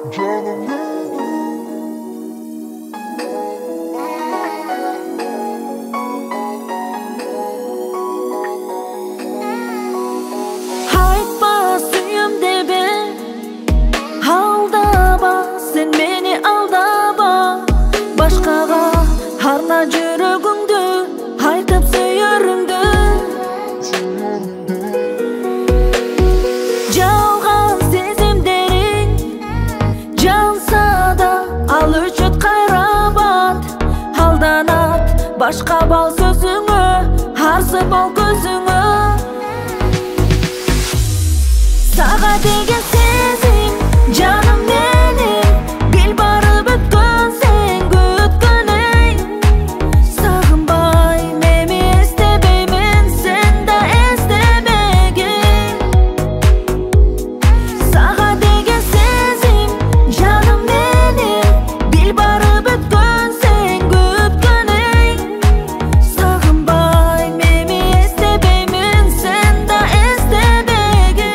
Айтпа сүйем дебе, алдама, сен мени алдама. Башкага арна жүрөгүңдү, айтып сүйөрүңдү. Жалган сезимдериң жанса да ал өчөт кайрабат. Алданат башка бал сөзүңө, арзы бал көзүңө. Сага деген сезим жаным менин, бил барып өткөн сен күткөнөй. Сагынбай мени эстебеймин, сен да эстебегин. Сага деген сезим жаным менин, бил барып өткөн сен күткөнөй. Сагынбай мени эстебеймин, сен да эстебегин.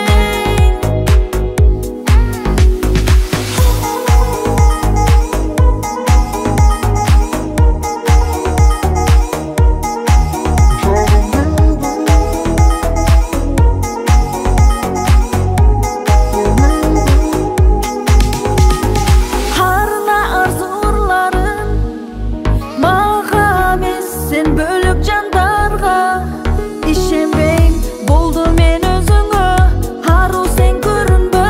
Sen bölük jandarga ишенбейм, болду мен өзүңө, ару сен көрүнбө.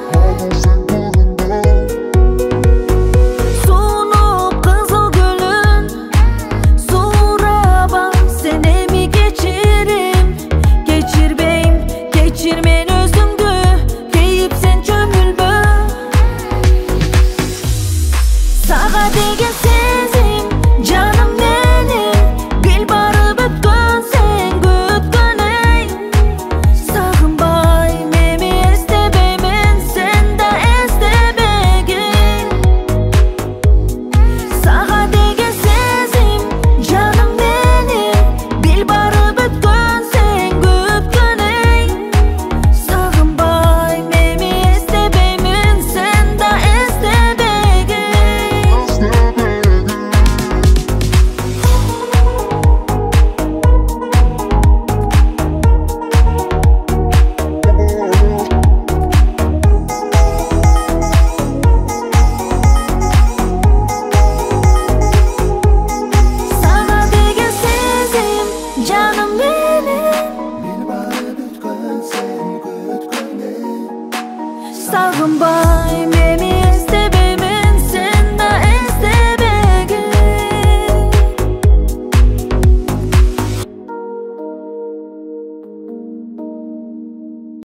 Сунуп кызыл гүлүн сураба, сен эми кечирим. Кечирбейм, кечир мен өзүңдү, кейип сен чөмүлбө. Сага деген сезим жаным менин, бил барып өткөн сен күткөнөй. Сагынбай мени эстебеймин, сен да эстебегин. Сага деген сезим жаным менин, бил барып өткөн сен күткөнөй. Сагынбай мени эстебеймин, сен да эстебегин. Сага деген сезим жаным менин, бил барып өткөн сен күткөнөй. Сагынбай